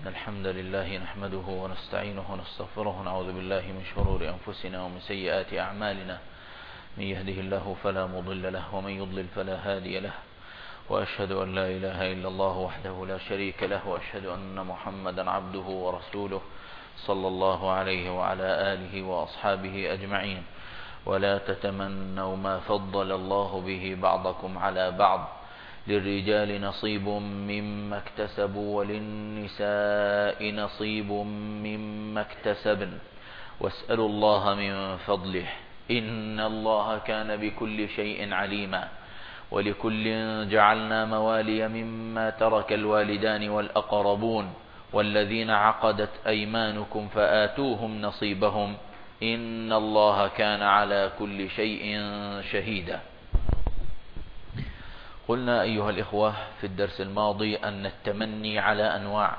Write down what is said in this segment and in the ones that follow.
الحمد لله نحمده ونستعينه ونستغفره ونعوذ بالله من شرور أنفسنا ومن سيئات أعمالنا. من يهده الله فلا مضل له ومن يضلل فلا هادي له، وأشهد أن لا إله إلا الله وحده لا شريك له، وأشهد أن محمدا عبده ورسوله صلى الله عليه وعلى آله وأصحابه أجمعين. ولا تتمنوا ما فضل الله به بعضكم على بعض، للرجال نصيب مما اكتسبوا وللنساء نصيب مما اكتسبن، واسألوا الله من فضله إن الله كان بكل شيء عليما. ولكل جعلنا موالي مما ترك الوالدان والأقربون والذين عقدت أيمانكم فآتوهم نصيبهم إن الله كان على كل شيء شهيدا. قلنا أيها الإخوة في الدرس الماضي أن التمني على أنواع،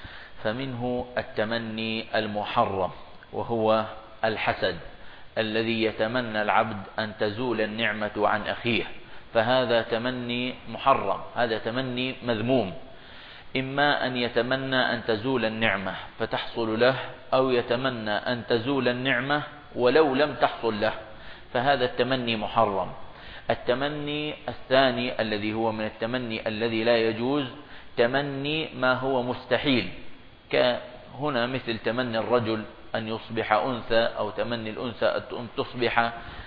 فمنه التمني المحرم وهو الحسد، الذي يتمنى العبد أن تزول النعمة عن أخيه، فهذا تمني محرم، هذا تمني مذموم. إما أن يتمنى أن تزول النعمة فتحصل له، أو يتمنى أن تزول النعمة ولو لم تحصل له، فهذا التمني محرم. التمني الثاني الذي هو من التمني الذي لا يجوز، تمني ما هو مستحيل، كهنا مثل تمني الرجل أن يصبح أنثى، أو تمني الأنثى أن تصبح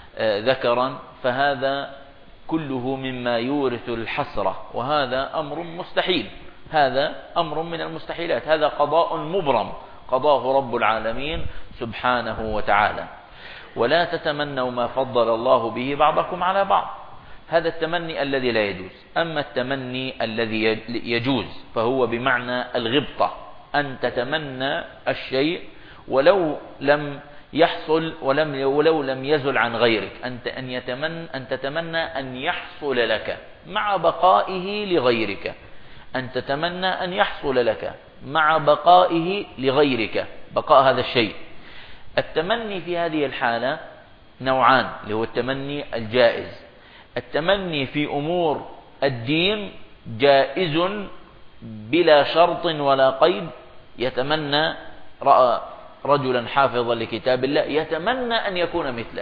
ذكرا، فهذا كله مما يورث الحسرة، وهذا أمر مستحيل، هذا أمر من المستحيلات، هذا قضاء مبرم قضاه رب العالمين سبحانه وتعالى. ولا تتمنوا ما فضل الله به بعضكم على بعض، هذا التمني الذي لا يجوز. أما التمني الذي يجوز فهو بمعنى الغبطة، أن تتمنى الشيء ولو لم يحصل ولو لم يزل عن غيرك، أن تتمنى أن يحصل لك مع بقائه لغيرك، أن تتمنى أن يحصل لك مع بقائه لغيرك، بقاء هذا الشيء. التمني في هذه الحالة نوعان، اللي هو التمني الجائز. التمني في أمور الدين جائز بلا شرط ولا قيد، يتمنى، رأى رجلا حافظا لكتاب الله يتمنى أن يكون مثله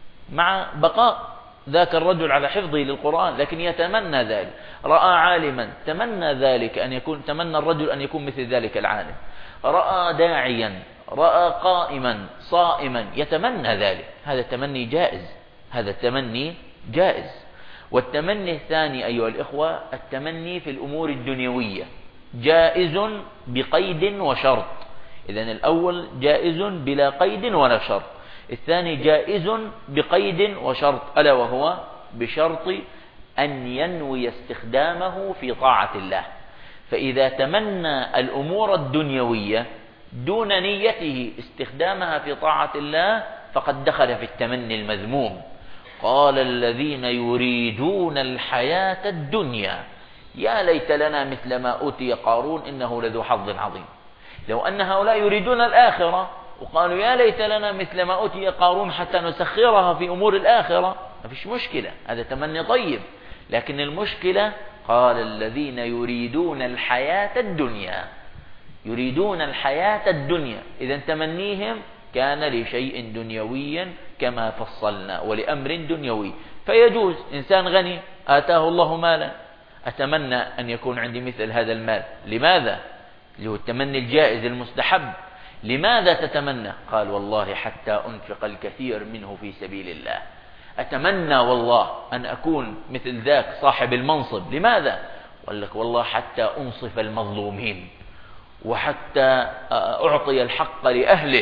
مع بقاء ذاك الرجل على حفظه للقرآن، لكن يتمنى ذلك. رأى عالما تمنى ذلك، تمنى الرجل أن يكون مثل ذلك العالم. رأى داعيا، رأى قائما صائما، يتمنى ذلك، هذا التمني جائز، هذا التمني جائز. والتمني الثاني أيها الإخوة التمني في الأمور الدنيوية، جائز بقيد وشرط. إذن الأول جائز بلا قيد ولا شرط، الثاني جائز بقيد وشرط، ألا وهو بشرط أن ينوي استخدامه في طاعة الله. فإذا تمنى الأمور الدنيوية دون نيته استخدامها في طاعة الله فقد دخل في التمني المذموم. قال الذين يريدون الحياة الدنيا يا ليت لنا مثل ما أوتي قارون إنه لذو حظ عظيم. لو أن هؤلاء يريدون الآخرة وقالوا يا ليت لنا مثل ما أوتي قارون حتى نسخرها في أمور الآخرة، ما فيش مشكلة، هذا تمني طيب. لكن المشكلة قال الذين يريدون الحياة الدنيا، يريدون الحياة الدنيا، إذا تمنيهم كان لشيء دنيوي كما فصلنا، ولأمر دنيوي. فيجوز إنسان غني آتاه الله مالا، أتمنى أن يكون عندي مثل هذا المال، لماذا؟ اللي هو التمني الجائز المستحب. لماذا تتمنى؟ قال والله حتى أنفق الكثير منه في سبيل الله، أتمنى والله أن أكون مثل ذاك صاحب المنصب. لماذا؟ قال لك والله حتى أنصف المظلومين، وحتى أعطي الحق لأهله،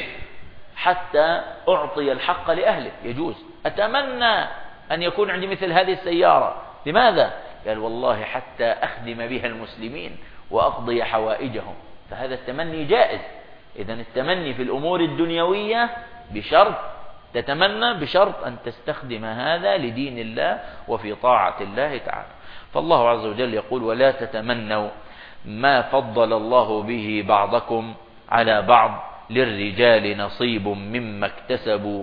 حتى أعطي الحق لأهله، يجوز. أتمنى أن يكون عندي مثل هذه السيارة، لماذا؟ قال والله حتى أخدم بها المسلمين وأقضي حوائجهم، فهذا التمني جائز. إذن التمني في الأمور الدنيوية بشرط، تتمنى بشرط أن تستخدم هذا لدين الله وفي طاعة الله تعالى. فالله عز وجل يقول ولا تتمنوا ما فضل الله به بعضكم على بعض، للرجال نصيب مما اكتسبوا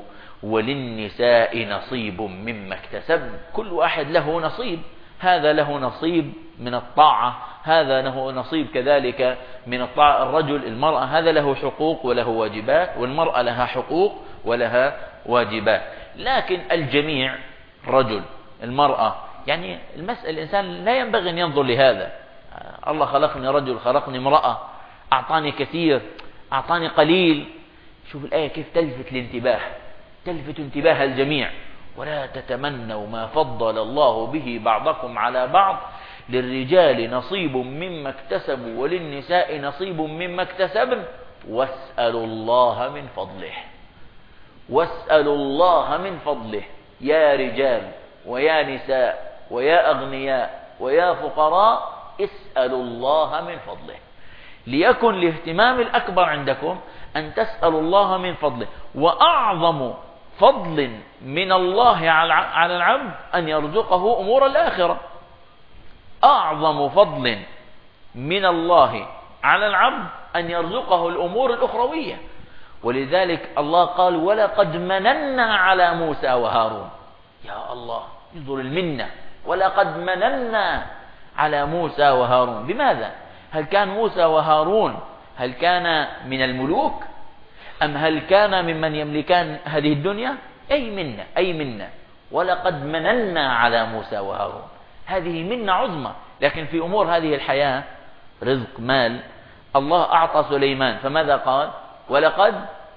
وللنساء نصيب مما اكتسبن. كل واحد له نصيب، هذا له نصيب من الطاعة، هذا له نصيب كذلك من الطاعة. الرجل المرأة هذا له حقوق وله واجبات، والمرأة لها حقوق ولها واجبات. لكن الجميع، الرجل المرأة، يعني المسألة الإنسان لا ينبغي أن ينظر لهذا. الله خلقني رجل، خلقني امرأة، أعطاني كثير، أعطاني قليل. شوف الآية كيف تلفت الانتباه، تلفت انتباه الجميع. ولا تتمنوا ما فضل الله به بعضكم على بعض، للرجال نصيب مما اكتسبوا وللنساء نصيب مما اكتسبن واسألوا الله من فضله. واسألوا الله من فضله. يا رجال ويا نساء ويا أغنياء ويا فقراء، اسألوا الله من فضله. ليكن الاهتمام الأكبر عندكم أن تسألوا الله من فضله. وأعظم فضل من الله على العبد أن يرزقه أمور الآخرة. أعظم فضل من الله على العبد أن يرزقه الأمور الأخروية. ولذلك الله قال ولقد مننا على موسى وهارون. يا الله، انظر المنة، ولقد مننا على موسى وهارون. بماذا؟ هل كان موسى وهارون هل كان من الملوك أم هل كان ممن يملكان هذه الدنيا؟ أي منة. ولقد مننا على موسى وهارون، هذه منة عظمى. لكن في أمور هذه الحياة، رزق، مال، الله أعطى سليمان، فماذا قال؟ ولقد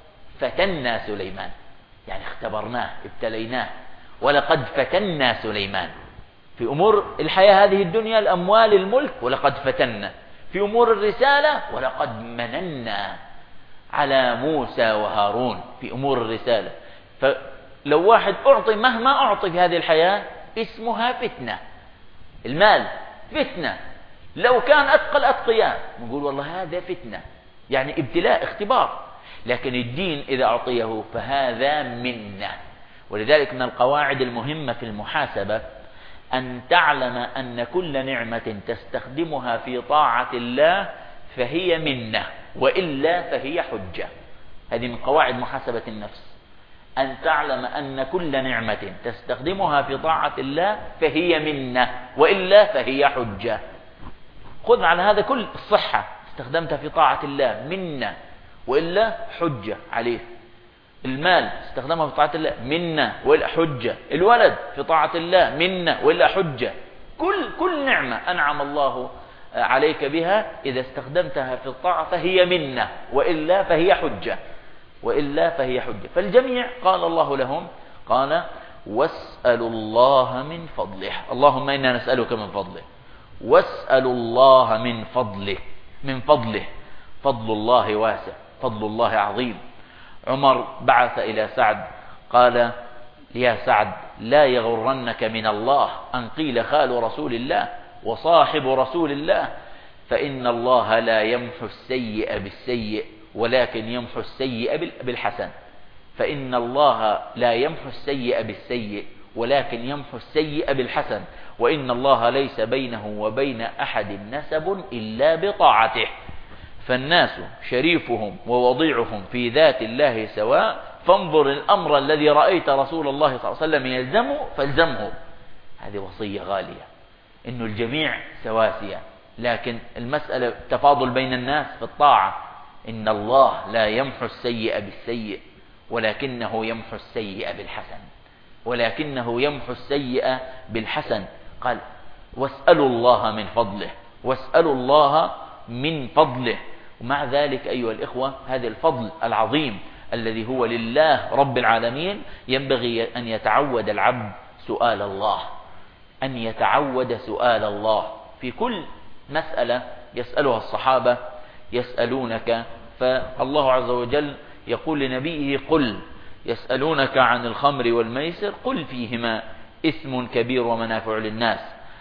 فتنا سليمان، يعني اختبرناه، ابتليناه. ولقد فتنا سليمان. في أمور الحياة هذه الدنيا، الأموال، الملك، ولقد فتنا. في أمور الرسالة، ولقد مننا على موسى وهارون في أمور الرسالة. فلو واحد أعطي مهما أعطي في هذه الحياة اسمها فتنة. المال فتنة. لو كان أتقى الأتقياء نقول والله هذا فتنة، يعني ابتلاء، اختبار. لكن الدين إذا أعطيه فهذا منة. ولذلك من القواعد المهمة في المحاسبة أن تعلم أن كل نعمة تستخدمها في طاعة الله فهي منة، وإلا فهي حجة. هذه من قواعد محاسبة النفس، أن تعلم أن كل نعمة تستخدمها في طاعة الله فهي منة، وإلا فهي حجة. خذ على هذا كل الصحة استخدمتها في طاعة الله منة، وإلا حجة عليه. المال استخدمها في طاعة الله منة، وإلا حجة. الولد في طاعة الله منة، وإلا حجة. كل نعمة أنعم الله عليك بها إذا استخدمتها في الطاعة فهي منة، وإلا فهي حجة. وإلا فهي حجة. فالجميع قال الله لهم، قال واسألوا الله من فضله. اللهم إنا نسألك من فضله. واسألوا الله من فضله. من فضله. فضل الله واسع، فضل الله عظيم. عمر بعث إلى سعد قال يا سعد لا يغرنك من الله أن قيل خال رسول الله وصاحب رسول الله، فإن الله لا يمحو السيء بالسيء ولكن يمحو السيء بالحسن. فإن الله لا يمحو السيء بالسيء ولكن يمحو السيء بالحسن. وإن الله ليس بينه وبين أحد نسب إلا بطاعته. فالناس شريفهم ووضيعهم في ذات الله سواء، فانظر الأمر الذي رأيت رسول الله صلى الله عليه وسلم يلزمه فالزمه. هذه وصية غالية، إنه الجميع سواسية، لكن المسألة تفاضل بين الناس في الطاعة. إن الله لا يمحو السيء بالسيء ولكنه يمحو السيء بالحسن. ولكنه يمحو السيء بالحسن. قال واسألوا الله من فضله. واسألوا الله من فضله. ومع ذلك أيها الإخوة، هذا الفضل العظيم الذي هو لله رب العالمين ينبغي أن يتعود العبد سؤال الله، أن يتعود سؤال الله في كل مسألة يسألها الصحابة. يسألونك، فالله عز وجل يقول لنبيه قل يسألونك عن الخمر والميسر قل فيهما إثم كبير ومنافع للناس.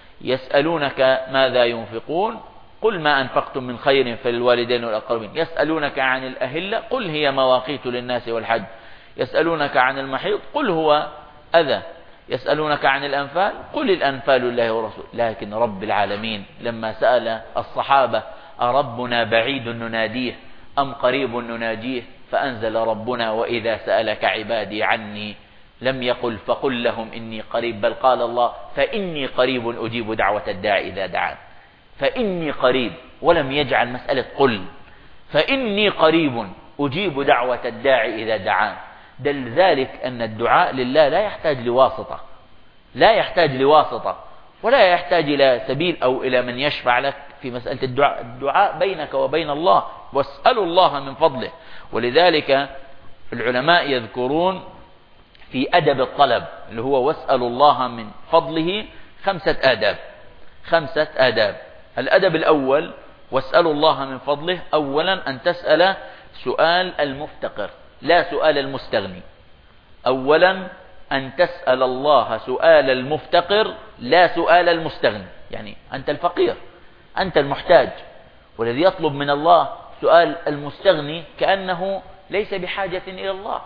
يسألونك ماذا ينفقون قل ما أنفقتم من خير فللوالدين والأقربين. يسألونك عن الأهلة قل هي مواقيت للناس والحج. يسألونك عن المحيض قل هو أذى. يسألونك عن الأنفال قل الأنفال لله ورسوله. لكن رب العالمين لما سأل الصحابة أربنا بعيد نناديه أم قريب نناجيه، فأنزل ربنا وإذا سألك عبادي عني لم يقل فقل لهم إني قريب، بل قال الله فإني قريب أجيب دعوة الداعي إذا دعان. فإني قريب، ولم يجعل مسألة قل، فإني قريب أجيب دعوة الداعي إذا دعان. دل ذلك أن الدعاء لله لا يحتاج لواسطة، لا يحتاج لواسطة، ولا يحتاج إلى سبيل أو إلى من يشفع لك في مسألة الدعاء. الدعاء بينك وبين الله، واسألوا الله من فضله. ولذلك العلماء يذكرون في أدب الطلب اللي هو واسألوا الله من فضله 5 آداب. 5 آداب. الأدب الأول واسألوا الله من فضله، أولا أن تسأل سؤال المفتقر لا سؤال المستغني. أولا أن تسأل الله سؤال المفتقر لا سؤال المستغني. يعني أنت الفقير، أنت المحتاج، والذي يطلب من الله سؤال المستغني كأنه ليس بحاجة إلى الله.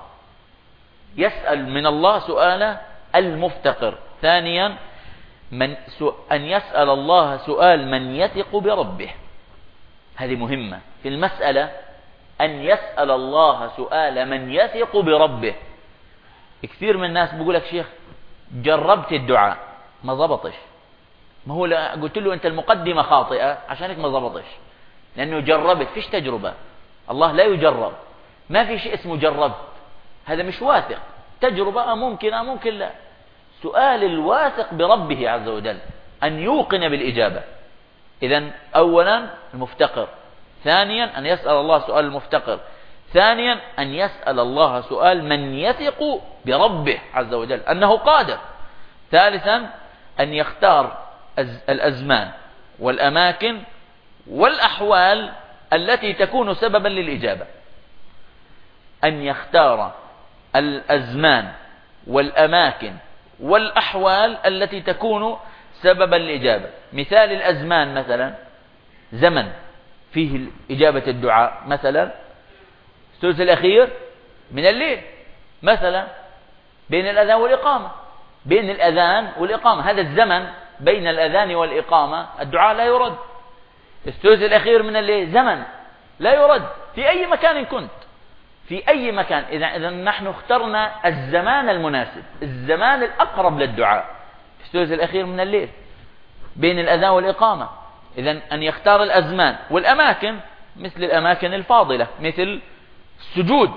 يسأل من الله سؤال المفتقر. ثانيا أن يسأل الله سؤال من يثق بربه. هذه مهمة في المسألة، أن يسأل الله سؤال من يثق بربه. كثير من الناس بيقول لك شيخ جربت الدعاء ما ضبطش. ما هو قلت له أنت المقدمة خاطئة عشانك ما ضبطش، لأنه جربت، فيش تجربة. الله لا يجرب، ما في شيء اسمه جربت، هذا مش واثق. تجربة ممكن ممكن لا. سؤال الواثق بربه عز وجل أن يوقن بالإجابة. إذن أولا المفتقر، ثانيا أن يسأل الله سؤال المفتقر، ثانيا أن يسأل الله سؤال من يثق بربه عز وجل أنه قادر، ثالثا أن يختار الأزمان والأماكن والأحوال التي تكون سببا للإجابة. أن يختار الأزمان والأماكن والأحوال التي تكون سببا للإجابة. مثال الأزمان مثلا زمن فيه إجابة الدعاء، مثلا الثلث الأخير من الليل، مثلا بين الأذان والإقامة، بين الأذان والإقامة هذا الزمن بين الأذان والإقامة الدعاء لا يرد. الثلث الأخير من الليل زمن لا يرد في أي مكان كنت، في أي مكان. إذا نحن اخترنا الزمان المناسب، الزمان الأقرب للدعاء في الثلث الأخير من الليل بين الأذان والإقامة. إذن أن يختار الأزمان والأماكن، مثل الأماكن الفاضلة، مثل السجود،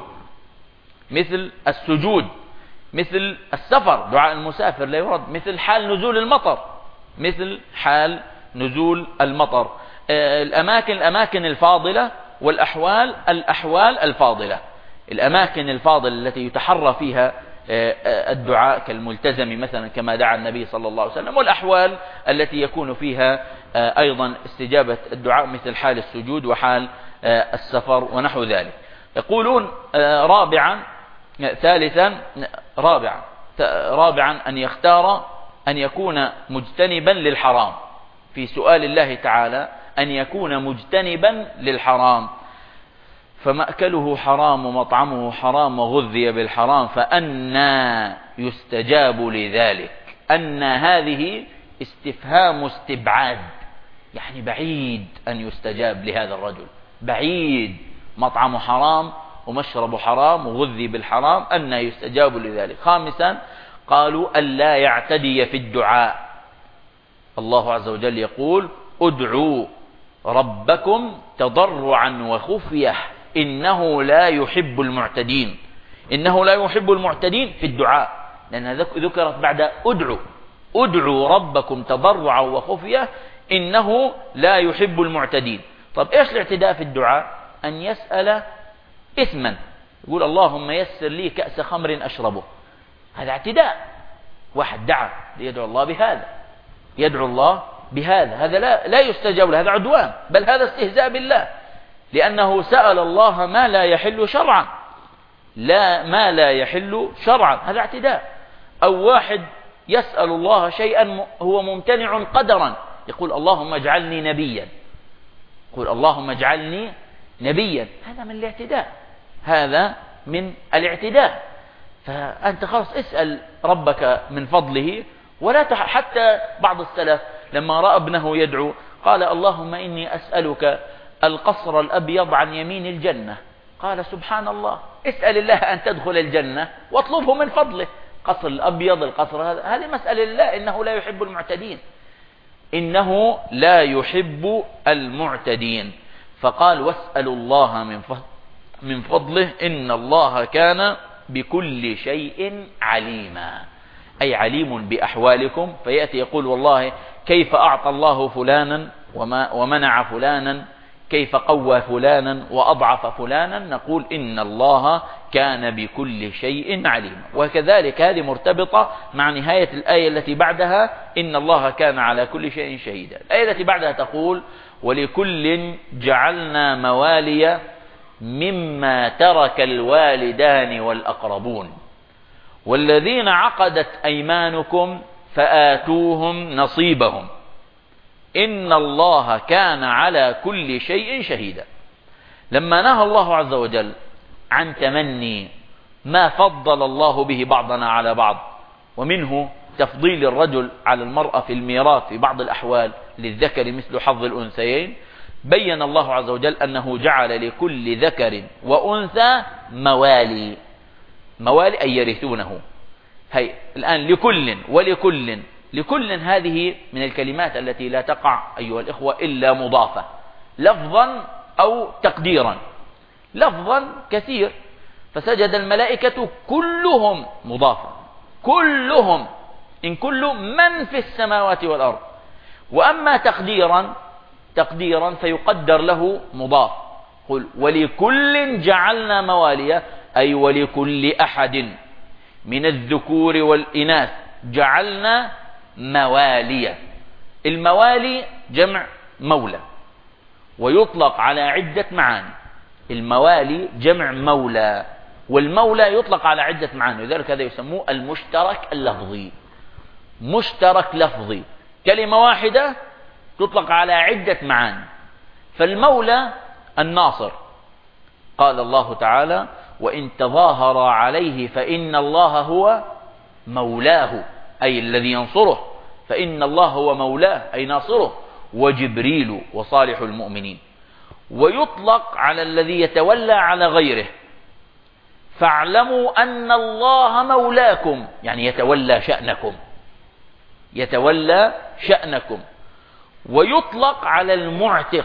مثل السجود، مثل السفر دعاء المسافر لا يرد، مثل حال نزول المطر، مثل حال نزول المطر. الأماكن الفاضلة والأحوال الأحوال الفاضلة. الأماكن الفاضلة التي يتحرى فيها الدعاء كالملتزم مثلا كما دعا النبي صلى الله عليه وسلم، والأحوال التي يكون فيها أيضا استجابة الدعاء مثل حال السجود وحال السفر ونحو ذلك. يقولون رابعا أن يختار أن يكون مجتنبا للحرام. في سؤال الله تعالى أن يكون مجتنبا للحرام، فمأكله حرام ومطعمه حرام وغذي بالحرام فأنى يستجاب لذلك. أن هذه استفهام استبعاد، يعني بعيد أن يستجاب لهذا الرجل، بعيد، مطعمه حرام ومشربه حرام وغذي بالحرام، أن يستجاب لذلك. خامسا قالوا ألا يعتدي في الدعاء. الله عز وجل يقول ادعوا ربكم تضرعا وخفية إنه لا يحب المعتدين. إنه لا يحب المعتدين في الدعاء، لأنها ذكرت بعد ادعوا ربكم تضرعا وخفية إنه لا يحب المعتدين. طب إيش الاعتداء في الدعاء؟ أن يسأل إثما، يقول اللهم يسر لي كأس خمر أشربه، هذا اعتداء. واحد دعا يدعو الله بهذا، يدعو الله بهذا، هذا لا يستجاب له، هذا عدوان، بل هذا استهزاء بالله، لأنه سأل الله ما لا يحل شرعا، ما لا يحل شرعا، هذا اعتداء. أو واحد يسأل الله شيئا هو ممتنع قدرا، يقول اللهم اجعلني نبيا، يقول اللهم اجعلني نبيا، هذا من الاعتداء، هذا من الاعتداء. فأنت خلاص اسأل ربك من فضله، ولا حتى بعض السلف لما رأى ابنه يدعو قال اللهم إني أسألك القصر الأبيض عن يمين الجنة. قال سبحان الله، اسأل الله أن تدخل الجنة واطلبه من فضله. قصر الأبيض، القصر هذا، هذه مسألة لله، إنه لا يحب المعتدين. إنه لا يحب المعتدين. فقال واسألوا الله من فضله إن الله كان بكل شيء عليما، أي عليم بأحوالكم. فيأتي يقول والله كيف أعطى الله فلانا ومنع فلانا، كيف قوى فلانا وأضعف فلانا، نقول إن الله كان بكل شيء عليما. وكذلك هذه مرتبطة مع نهاية الآية التي بعدها إن الله كان على كل شيء شهيدا. الآية التي بعدها تقول ولكل جعلنا موالي مما ترك الوالدان والأقربون والذين عقدت أيمانكم فآتوهم نصيبهم إن الله كان على كل شيء شهيدا. لما نهى الله عز وجل عن تمني ما فضل الله به بعضنا على بعض، ومنه تفضيل الرجل على المرأة في الميراث في بعض الأحوال للذكر مثل حظ الأنثيين، بين الله عز وجل أنه جعل لكل ذكر وأنثى موالي. موالي أي يرثونه. هي الآن لكل ولكل، لكل هذه من الكلمات التي لا تقع أيها الإخوة إلا مضافة لفظا أو تقديرا. لفظا كثير، فسجد الملائكة كلهم مضافة، كلهم، إن كل من في السماوات والأرض. وأما تقديرا فيقدر له مضاف. قل ولكل جعلنا مواليا، أي ولكل أحد من الذكور والإناث جعلنا مواليا. الموالي جمع مولى، ويطلق على عدة معاني. الموالي جمع مولى، والمولى يطلق على عدة معاني، لذلك هذا يسموه المشترك اللفظي. مشترك لفظي، كلمة واحدة تطلق على عدة معاني. فالمولى الناصر، قال الله تعالى وإن تظاهر عليه فإن الله هو مولاه، أي الذي ينصره، فإن الله هو مولاه أي ناصره، وجبريل وصالح المؤمنين. ويطلق على الذي يتولى على غيره، فاعلموا أن الله مولاكم، يعني يتولى شأنكم، يتولى شأنكم. ويطلق على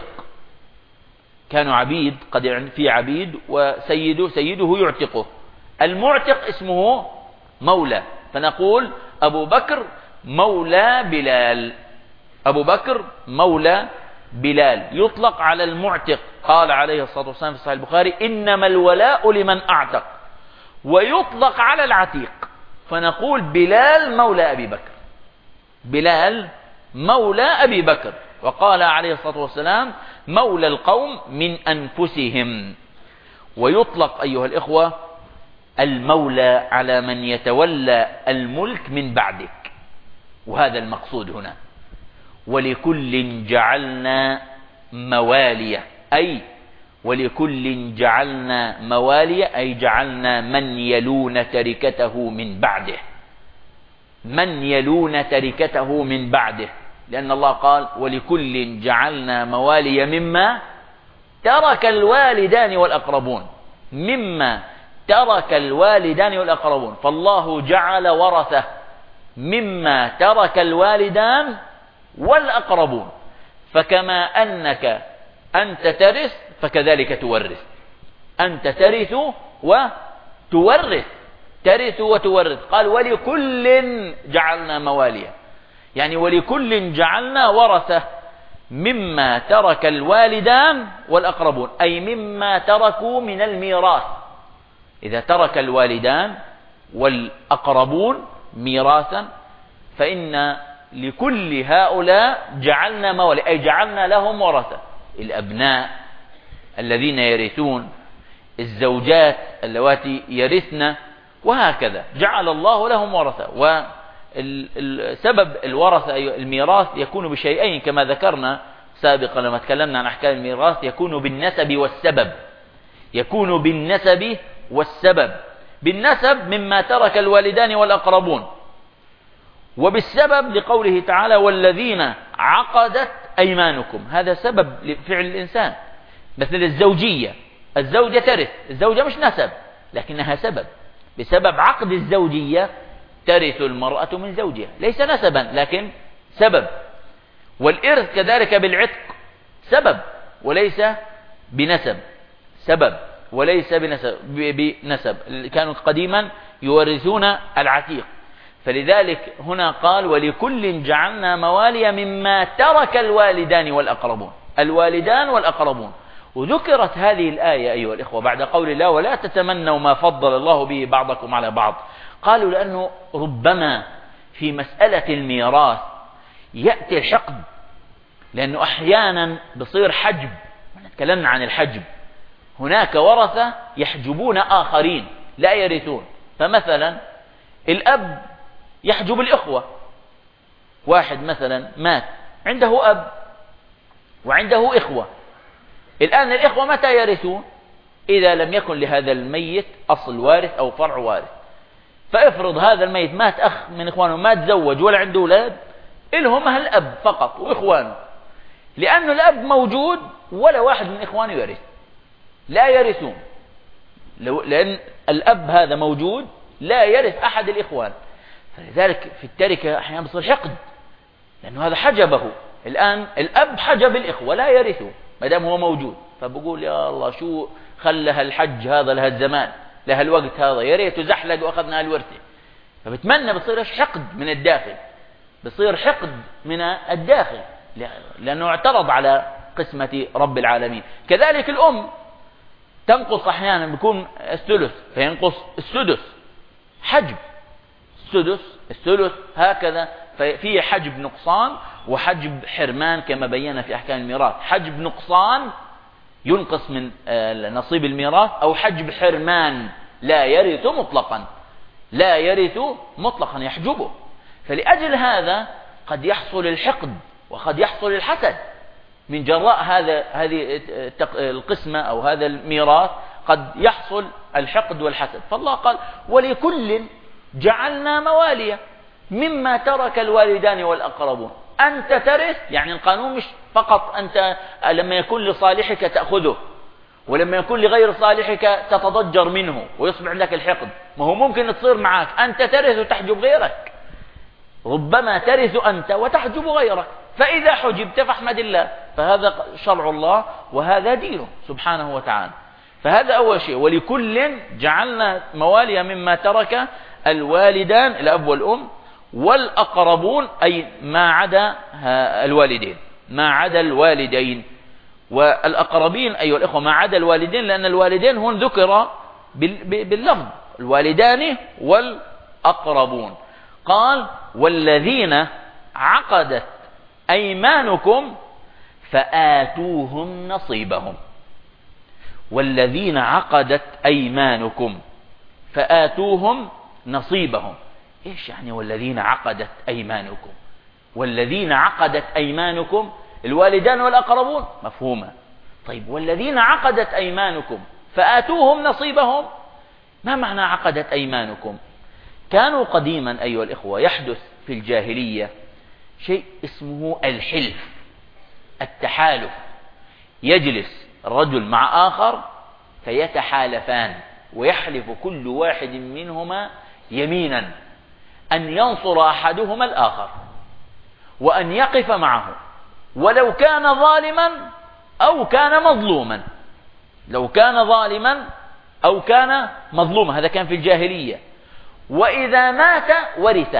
كانوا عبيد، قد في عبيد وسيده يعتقه، المعتق اسمه مولى. فنقول أبو بكر مولى بلال، أبو بكر مولى بلال، يطلق على المعتق. قال عليه الصلاة والسلام في صحيح البخاري إنما الولاء لمن أعتق. ويطلق على العتيق، فنقول بلال مولى أبي بكر، بلال مولى أبي بكر. وقال عليه الصلاة والسلام مولى القوم من أنفسهم. ويطلق أيها الإخوة المولى على من يتولى الملك من بعدك، وهذا المقصود هنا. ولكل جعلنا موالية، أي ولكل جعلنا موالية، أي جعلنا من يلون تركته من بعده، من يلون تركته من بعده، لأن الله قال ولكل جعلنا موالي مما ترك الوالدان والأقربون، مما ترك الوالدان والأقربون. فالله جعل ورثه مما ترك الوالدان والأقربون. فكما أنك أنت ترث فكذلك تورث، أنت ترث وتورث، ترث وتورث. قال ولكل جعلنا مواليا، يعني ولكل جعلنا ورثة مما ترك الوالدان والأقربون، أي مما تركوا من الميراث. إذا ترك الوالدان والأقربون ميراثا فإن لكل هؤلاء جعلنا موالي، أي جعلنا لهم ورثة، الأبناء الذين يرثون، الزوجات اللواتي يرثن، وهكذا جعل الله لهم ورثة. وسبب الورثة الميراث يكون بشيئين كما ذكرنا سابقا لما تكلمنا عن أحكام الميراث، يكون بالنسب والسبب، يكون بالنسب والسبب. بالنسب مما ترك الوالدان والأقربون، وبالسبب لقوله تعالى والذين عقدت أيمانكم، هذا سبب لفعل الإنسان. مثل الزوجية، الزوجة ترث، الزوجة مش نسب لكنها سبب، بسبب عقد الزوجية ترث المرأة من زوجها، ليس نسبا لكن سبب. والإرث كذلك بالعتق سبب وليس بنسب، سبب وليس بنسب. كانوا قديما يورثون العتيق، فلذلك هنا قال ولكل جعلنا موالي مما ترك الوالدان والأقربون، الوالدان والأقربون. وذكرت هذه الآية أيها الإخوة بعد قول الله ولا تتمنوا ما فضل الله به بعضكم على بعض. قالوا لأنه ربما في مسألة الميراث يأتي الحقد، لأنه أحيانا بصير حجب، تكلمنا عن الحجب، هناك ورثة يحجبون آخرين لا يرثون. فمثلا الأب يحجب الإخوة، واحد مثلا مات عنده أب وعنده إخوة، الآن الإخوة متى يرثون؟ إذا لم يكن لهذا الميت أصل وارث أو فرع وارث. فافرض هذا الميت مات أخ من إخوانه ما تزوج ولا عنده أولاد، إلهم أهل الأب فقط وإخوانه، لأنه الأب موجود ولا واحد من إخوانه يرث، لا يرثون، لأن الأب هذا موجود لا يرث أحد الإخوان. فلذلك في التركة أحيانا بصير حقد، لأنه هذا حجبه. الآن الأب حجب الإخوة لا يرثوا ما دام هو موجود، فبقول يا الله شو خلها الحج هذا لها الزمان لها الوقت هذا، يا ريت زحلق وأخذنا الورثة. فبتمنى بصير حقد من الداخل، بصير حقد من الداخل، لأنه اعترض على قسمة رب العالمين. كذلك الأم تنقص أحيانا، بيكون الثلث فينقص السدس، حجب السدس الثلث هكذا. ففي حجب نقصان وحجب حرمان كما بينا في أحكام الميراث. حجب نقصان ينقص من نصيب الميراث، أو حجب حرمان لا يرث مطلقا، لا يرث مطلقا يحجبه. فلأجل هذا قد يحصل الحقد وقد يحصل الحسد من جراء هذه القسمة أو هذا الميراث، قد يحصل الحقد والحسد. فالله قال ولكل جعلنا مواليا مما ترك الوالدان والأقربون. أنت ترث، يعني القانون مش فقط أنت لما يكون لصالحك تأخذه، ولما يكون لغير صالحك تتضجر منه ويصبح عندك الحقد. ما هو ممكن تصير معك أنت ترث وتحجب غيرك، ربما ترث أنت وتحجب غيرك، فإذا حجبت فاحمد الله. فهذا شرع الله وهذا دينه سبحانه وتعالى. فهذا أول شيء، ولكل جعلنا مواليا مما ترك الوالدان الأب والأم والأقربون، أي ما عدا الوالدين، ما عدا الوالدين والأقربين أيها الإخوة، ما عدا الوالدين، لأن الوالدين هون ذكر باللفظ الوالدان والأقربون. قال والذين عقدت أيمانكم فآتوهم نصيبهم. والذين عقدت أيمانكم فآتوهم نصيبهم. إيش يعني والذين عقدت أيمانكم؟ والذين عقدت أيمانكم الوالدان والأقربون مفهومة. طيب والذين عقدت أيمانكم فآتوهم نصيبهم، ما معنى عقدت أيمانكم؟ كانوا قديما أيها الإخوة يحدث في الجاهلية شيء اسمه الحلف، التحالف. يجلس رجل مع آخر فيتحالفان، ويحلف كل واحد منهما يمينا أن ينصر أحدهما الآخر وأن يقف معه ولو كان ظالما أو كان مظلوما، لو كان ظالما أو كان مظلوما. هذا كان في الجاهلية. وإذا مات ورثه،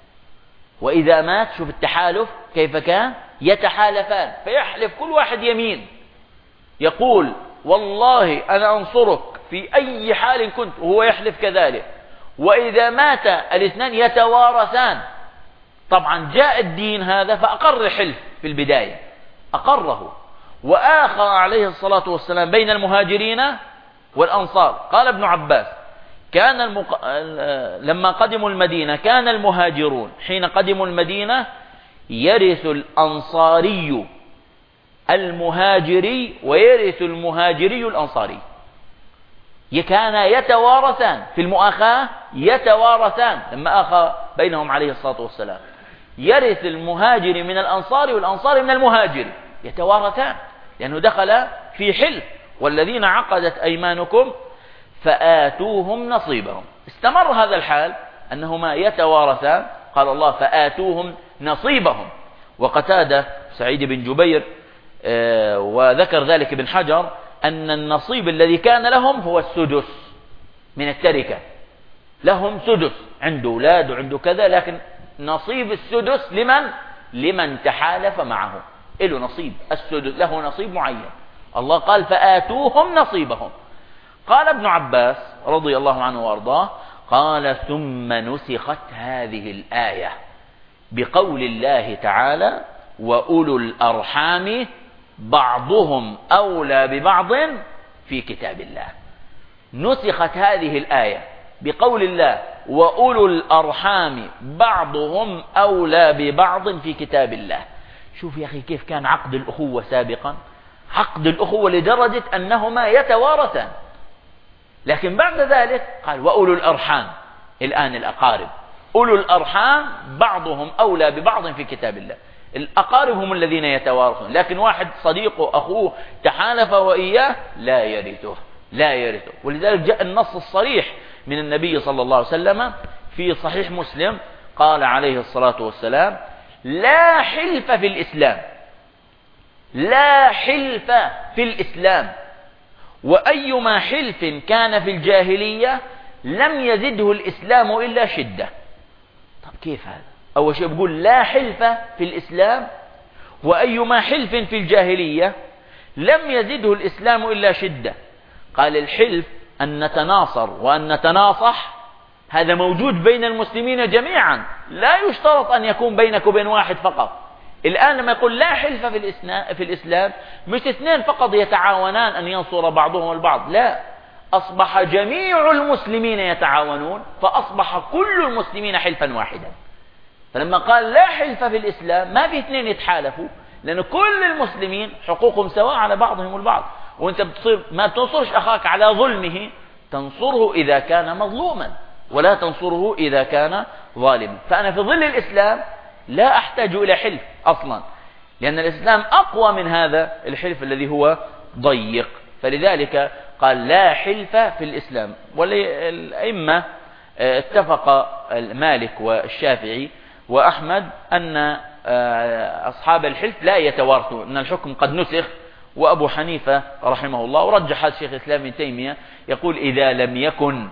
وإذا مات شوف التحالف كيف كان، يتحالفان فيحلف كل واحد يمين، يقول والله أنا أنصرك في أي حال كنت، وهو يحلف كذلك. وإذا مات الاثنان يتوارثان. طبعا جاء الدين هذا فأقر الحلف في البداية، أقره، وآخر عليه الصلاة والسلام بين المهاجرين والأنصار. قال ابن عباس كان لما قدموا المدينة كان المهاجرون حين قدموا المدينة يرث الأنصاري المهاجري ويرث المهاجري الأنصاري، كان يتوارثان في المؤاخاة، يتوارثان لما آخى بينهم عليه الصلاة والسلام، يرث المهاجر من الأنصار والأنصار من المهاجر، يتوارثان لأنه دخل في حلف. والذين عقدت أيمانكم فآتوهم نصيبهم. استمر هذا الحال أنهما يتوارثان، قال الله فآتوهم نصيبهم. وقتادة سعيد بن جبير وذكر ذلك ابن حجر أن النصيب الذي كان لهم هو السدس من التركة. لهم سدس، عنده أولاد وعنده كذا، لكن نصيب السدس لمن تحالف معه، له نصيب السدس، له نصيب معين. الله قال فآتوهم نصيبهم. قال ابن عباس رضي الله عنه وارضاه قال ثم نسخت هذه الآية بقول الله تعالى وأولو الأرحام بعضهم أولى ببعض في كتاب الله. نسخت هذه الآية بقول الله وأولو الأرحام بعضهم أولى ببعض في كتاب الله. شوف يا أخي كيف كان عقد الأخوة سابقا، عقد الأخوة لدرجة أنهما يتوارثان، لكن بعد ذلك قال وأولو الأرحام، الآن الأقارب، أولو الأرحام بعضهم أولى ببعض في كتاب الله. الأقارب هم الذين يتوارثون، لكن واحد صديقه أخوه تحالف وإياه لا يرثه. ولذلك جاء النص الصريح من النبي صلى الله عليه وسلم في صحيح مسلم، قال عليه الصلاة والسلام لا حلف في الإسلام، لا حلف في الإسلام، وأيما حلف كان في الجاهلية لم يزده الإسلام إلا شدة. طب كيف هذا؟ أول شيء بقول لا حلف في الإسلام، وأيما حلف في الجاهلية لم يزده الإسلام إلا شدة. قال الحلف أن نتناصر وأن نتناصح، هذا موجود بين المسلمين جميعا، لا يشترط أن يكون بينك وبين واحد فقط. الآن لما يقول لا حلف في الإسلام مش اثنين فقط يتعاونان أن ينصر بعضهم البعض، لا، أصبح جميع المسلمين يتعاونون، فأصبح كل المسلمين حلفا واحدا. فلما قال لا حلف في الإسلام ما في اثنين يتحالفوا، لأن كل المسلمين حقوقهم سواء على بعضهم البعض. وانت ما تنصرش أخاك على ظلمه، تنصره إذا كان مظلوما ولا تنصره إذا كان ظالما. فأنا في ظل الإسلام لا أحتاج إلى حلف أصلا، لأن الإسلام أقوى من هذا الحلف الذي هو ضيق. فلذلك قال لا حلف في الإسلام. والأئمة اتفق مالك والشافعي وأحمد أن أصحاب الحلف لا يتوارثون، أن الحكم قد نسخ. وأبو حنيفة رحمه الله ورجح الشيخ الإسلام ابن تيمية يقول إذا لم يكن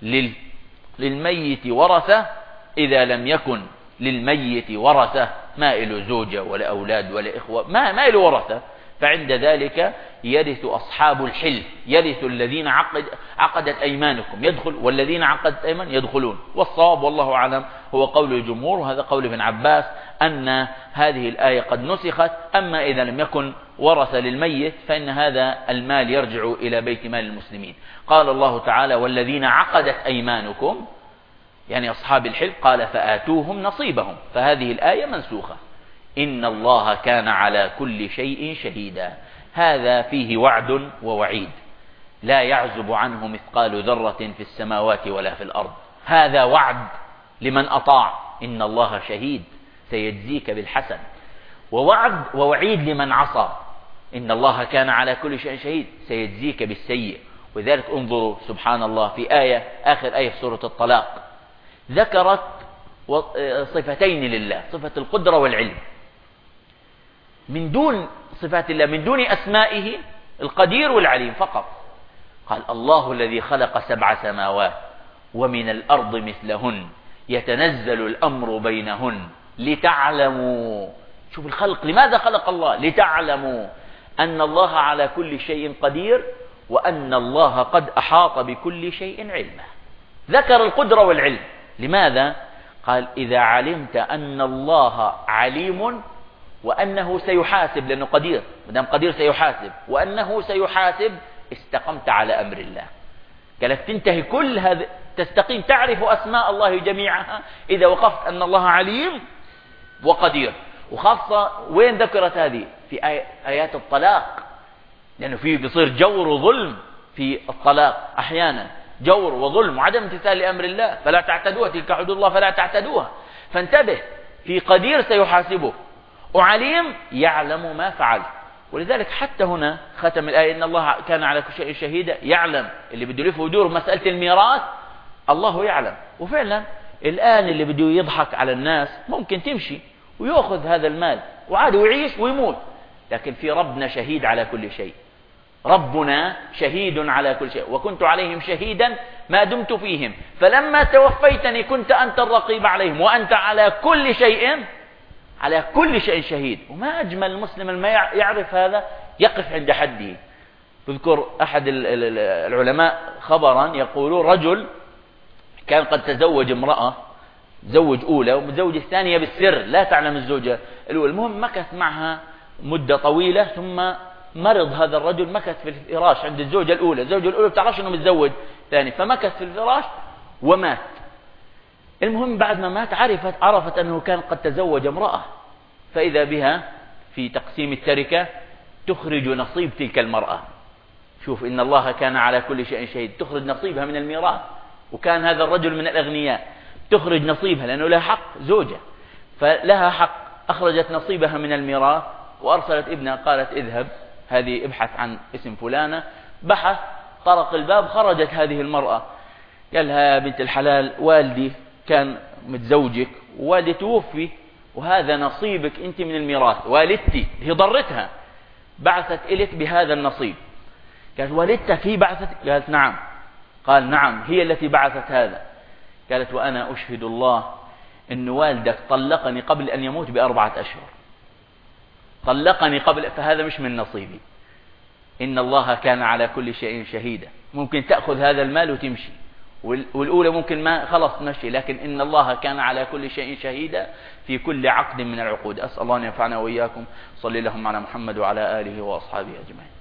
للميت ورثة، إذا لم يكن للميت ورثة، ما له زوجة ولا أولاد ولا إخوة، ما له ورثة، فعند ذلك يرث أصحاب الحلف، يرث الذين عقدت أيمانكم يدخل، والذين عقدت أيمان يدخلون. والصواب والله أعلم هو قول الجمهور، وهذا قول ابن عباس أن هذه الآية قد نسخت. أما إذا لم يكن ورثة للميت فإن هذا المال يرجع إلى بيت مال المسلمين. قال الله تعالى والذين عقدت أيمانكم، يعني أصحاب الحلف، قال فآتوهم نصيبهم، فهذه الآية منسوخة. إن الله كان على كل شيء شهيدا، هذا فيه وعد ووعيد، لا يعزب عنه مثقال ذرة في السماوات ولا في الأرض. هذا وعد لمن أطاع، إن الله شهيد سيجزيك بالحسن، ووعد ووعيد لمن عصى، إن الله كان على كل شيء شهيد سيجزيك بالسيء. وذلك انظروا سبحان الله في آية آخر آية في سورة الطلاق ذكرت صفتين لله، صفة القدرة والعلم، من دون صفات الله، من دون أسمائه القدير والعليم فقط. قال الله الذي خلق 7 سماوات ومن الأرض مثلهن يتنزل الأمر بينهن لتعلموا. شوف الخلق، لماذا خلق الله؟ لتعلموا أن الله على كل شيء قدير، وأن الله قد أحاط بكل شيء علما. ذكر القدرة والعلم، لماذا؟ قال إذا علمت أن الله عليم وأنه سيحاسب، لأنه قدير، مدام قدير سيحاسب، وأنه سيحاسب، استقمت على أمر الله. قالت تنتهي كل هذا، تستقيم، تعرف أسماء الله جميعها إذا وقفت أن الله عليم وقدير. وخاصة وين ذكرت هذه؟ في آيات الطلاق، لأنه فيه بيصير جور وظلم في الطلاق أحيانا، جور وظلم وعدم امتثال لأمر الله، فلا تعتدوها، تلك حدود الله فلا تعتدوها. فانتبه، في قدير سيحاسبه، وعليم يعلم ما فعل. ولذلك حتى هنا ختم الآية إن الله كان على كل شيء شهيدا، يعلم. اللي بده يلف ويدور مسألة الميراث الله يعلم. وفعلا الآن اللي بده يضحك على الناس ممكن تمشي ويأخذ هذا المال وعاد ويعيش ويموت. لكن في ربنا شهيد على كل شيء، ربنا شهيد على كل شيء، وكنت عليهم شهيدا ما دمت فيهم، فلما توفيتني كنت أنت الرقيب عليهم وأنت على كل شيء شهيد. وما أجمل المسلم لما يعرف هذا يقف عند حده. تذكر أحد العلماء خبرا يقول رجل كان قد تزوج امرأة، زوج أولى ومتزوج الثانية بالسر، لا تعلم الزوجة الأولى. المهم مكث معها مدة طويلة، ثم مرض هذا الرجل، مكث في الفراش عند الزوجة الأولى. الزوجة الأولى بتعرفش أنه متزوج ثاني، فمكث في الفراش ومات. المهم بعد ما مات عرفت أنه كان قد تزوج امرأة، فإذا بها في تقسيم التركة تخرج نصيب تلك المرأة. شوف إن الله كان على كل شيء شهيد، تخرج نصيبها من الميراث، وكان هذا الرجل من الأغنياء، تخرج نصيبها لأنه لها حق زوجة، فلها حق. أخرجت نصيبها من الميراث وأرسلت ابنها، قالت اذهب هذه ابحث عن اسم فلانة. بحث، طرق الباب، خرجت هذه المرأة. قال لها يا بنت الحلال، والدي كان متزوجك ووالدي توفي، وهذا نصيبك أنت من الميراث. والدتي هي ضرتها، بعثت إليك بهذا النصيب. قالت والدتك هي بعثت؟ قالت نعم. قال نعم هي التي بعثت هذا. قالت وأنا أشهد الله أن والدك طلقني قبل أن يموت ب4 أشهر، طلقني قبل، فهذا مش من نصيبي. إن الله كان على كل شيء شهيدا. ممكن تأخذ هذا المال وتمشي، والأولى ممكن ما خلص تمشي، لكن إن الله كان على كل شيء شهيدا في كل عقد من العقود. أسأل الله أن ينفعنا وإياكم. صلى اللهم على محمد وعلى آله وأصحابه أجمعين.